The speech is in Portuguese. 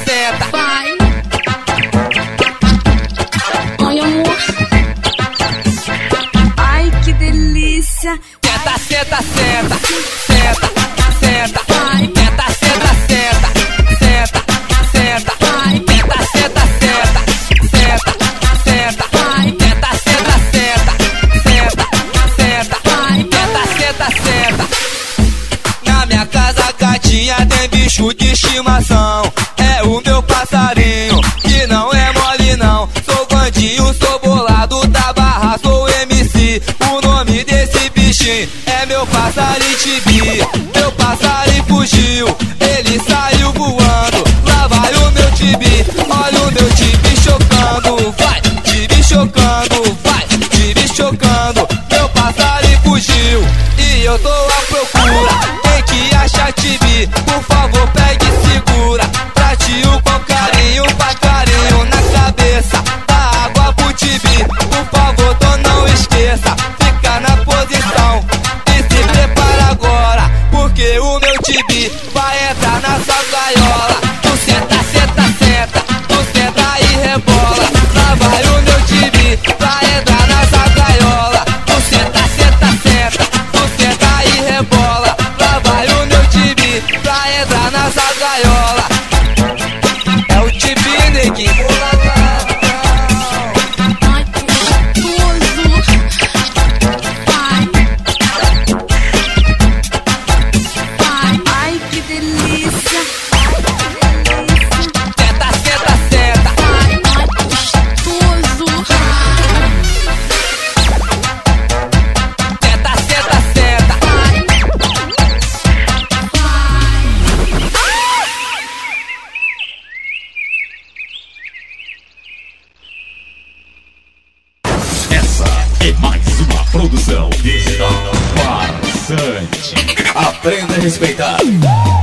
senta. Vai. Ai, amor. Ai, que delícia. Senta, senta, senta. Senta, senta. Vai. Senta, senta, senta. Senta, senta. Vai. Senta, senta, senta. Senta, senta. Vai. Senta, senta, senta. Senta, senta. Vai. Senta, senta, senta. Na minha casa a gatinha tem bicho de estimação. É o meu passarinho, que não é mole não. Sou bandinho, sou bolado da barra, sou MC. O nome desse bichinho é meu passarinho Tibi. Meu passarinho fugiu, ele saiu voando. Lá vai o meu Tibi, olha o meu Tibi chocando. Vai, Tibi chocando, vai, Tibi chocando. Meu passarinho fugiu e eu tô à procura. Quem que acha Tibi, por favor pegue e segura. Pratinho com carinho, faz carinho na cabeça. Dá água pro Tibi, por favor, então não esqueça. Fica na posição e se prepara agora, porque o meu Tibi vai entrar na sua gaiola. Tu senta, senta, senta, tu senta e rebola. Lá vai o meu Tibi, vai entrar na sua gaiola. Tu senta, senta, senta, tu senta e rebola. Lá vai o meu Tibi, vai entrar na sua gaiola. É o Tibi, neguinho. Ai, que gostoso. Vai. Vai. Ai, que delícia. Senta, senta, senta. Vai. Ai, gostoso. Senta, senta, senta. Vai. Vai. Essa é mais uma produção digital farsante. Aprenda a respeitar.